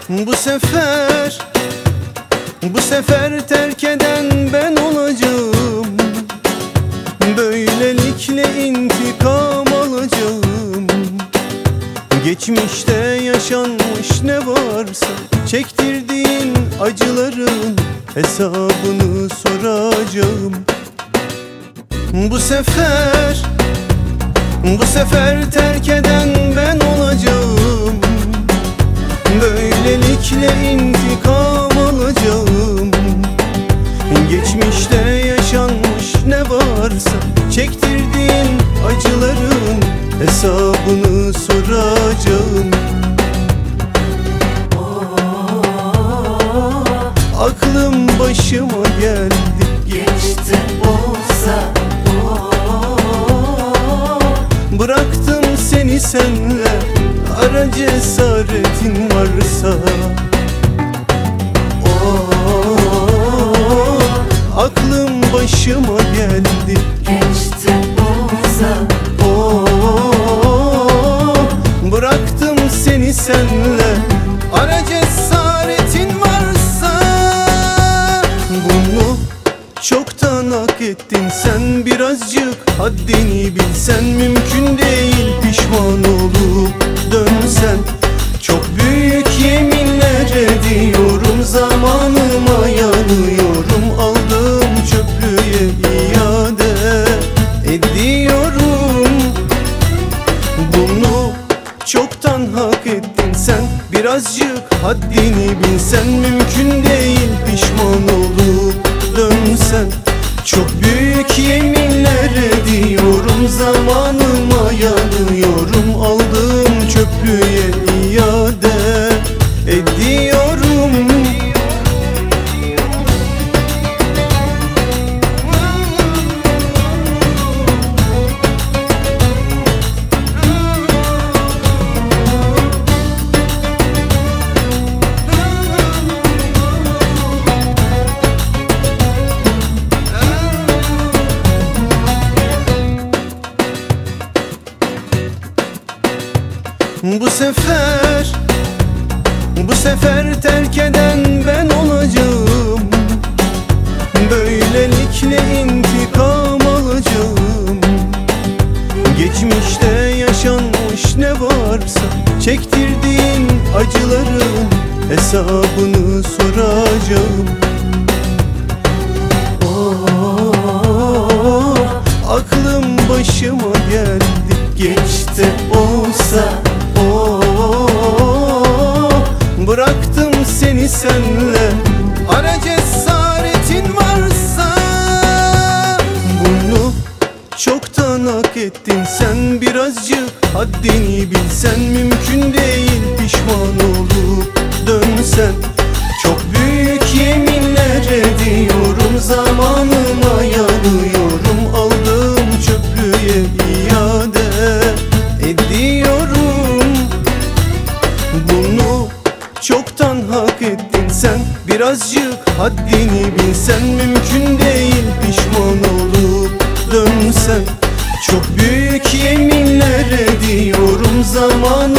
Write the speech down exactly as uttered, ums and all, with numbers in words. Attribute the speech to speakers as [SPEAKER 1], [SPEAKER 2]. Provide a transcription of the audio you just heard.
[SPEAKER 1] Bu sefer, bu sefer terk eden ben olacağım. Böylelikle intikam alacağım. Geçmişte yaşanmış ne varsa çektirdiğin acıların hesabını soracağım. Bu sefer, bu sefer terk eden ben olacağım. Böylelikle intikam alacağım. Geçmişte yaşanmış ne varsa çektirdiğin acıların hesabını soracağım. Aklım başıma geldi,
[SPEAKER 2] geçti olsa.
[SPEAKER 1] Bıraktım seni senle, ara cesaretin varsa. Oh, aklım başıma geldi,
[SPEAKER 2] Geçti olsa.
[SPEAKER 1] oh, bıraktım seni senle, ara cesaretin varsa. Bunu çoktan hak ettin sen, birazcık haddini bilsen. Mümkün değil pişman olup dönsen. Çok büyük yeminler ediyorum, zamanıma yanıyorum. Aldığım çöplüğe iade ediyorum. Bunu çoktan hak ettin sen, birazcık haddini bilsen. Mümkün değil pişman olup dönsen. Çok büyük yeminler ediyorum, zamanıma yanıyorum. Aldığım çöplüğe iade ediyorum. Bu sefer, bu sefer terk eden ben olacağım. Böylelikle intikam alacağım. Geçmişte yaşanmış ne varsa çektirdiğin acıların hesabını soracağım. Oh, aklım başıma geldi, geçti olsa. Oh, bıraktım seni senle, ara cesaretin varsa. Bunu çoktan hak ettin sen, birazcık haddini bilsen. Mümkün değil pişman olup dönsen. Çok büyük yeminler ediyorum, zamanıma yanıyorum. Aldığım çöplüğe iade ediyorum. Bunu çoktan hak ettin sen, birazcık haddini bilsen. Mümkün değil pişman olup dönsen. Çok büyük yeminler ediyorum, zaman